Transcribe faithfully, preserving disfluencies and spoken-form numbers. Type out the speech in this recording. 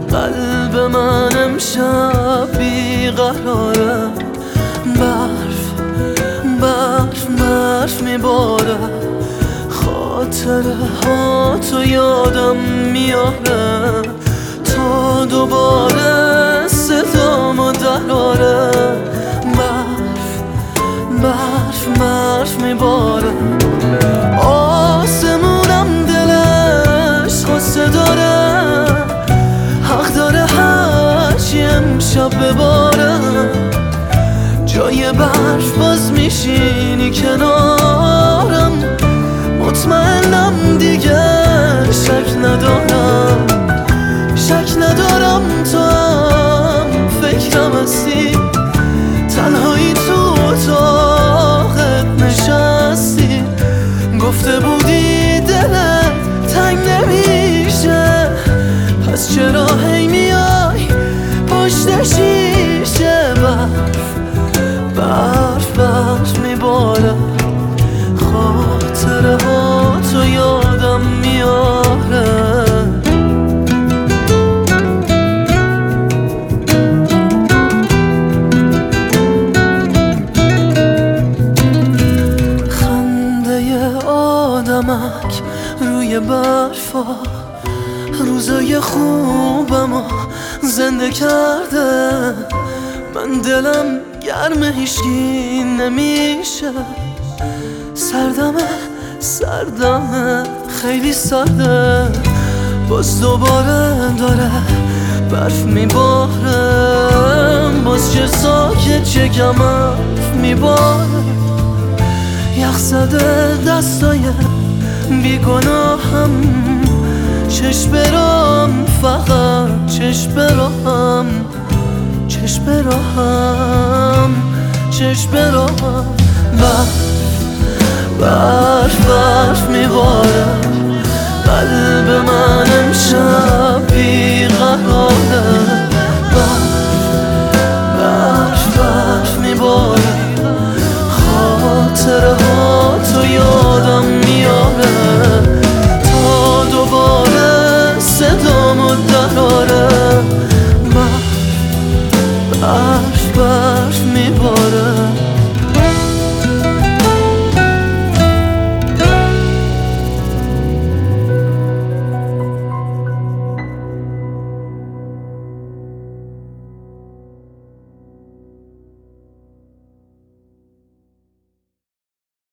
قلب من امشب بیقراره، برف برف برف میباره، خاطره ها تو یادم میاره تا دوباره صدامو دراره. برف برف برف میباره، آسمونم دلش غصه داره، حق داره هرچی امشب بباره. جای برف باز میشینی کنارم، مطمئنم دیگه شک ندارم، شک ندارم تو هم فکرم هستی، تنهایی تو اتاقت نشستی. گفته بودی دلت تنگ نمیشه، پس چرا هی میای پشت شیشه؟ برف برف برف میباره، خاطره ها تو یادم میاره. خنده آدمک روی برفا روزای خوبمو زنده کرده. من دلم گرم هیچکی نمیشه، سردمه سردمه خیلی سرده. باز دوباره داره برف میباره، باز چه ساکت چه کم حرف میباره. یخ زده دستای بیگناهم، چشم برام فقط چشم برام، چشم برام چشم برام. برف برف برف میباره، قلب من امشب بیغ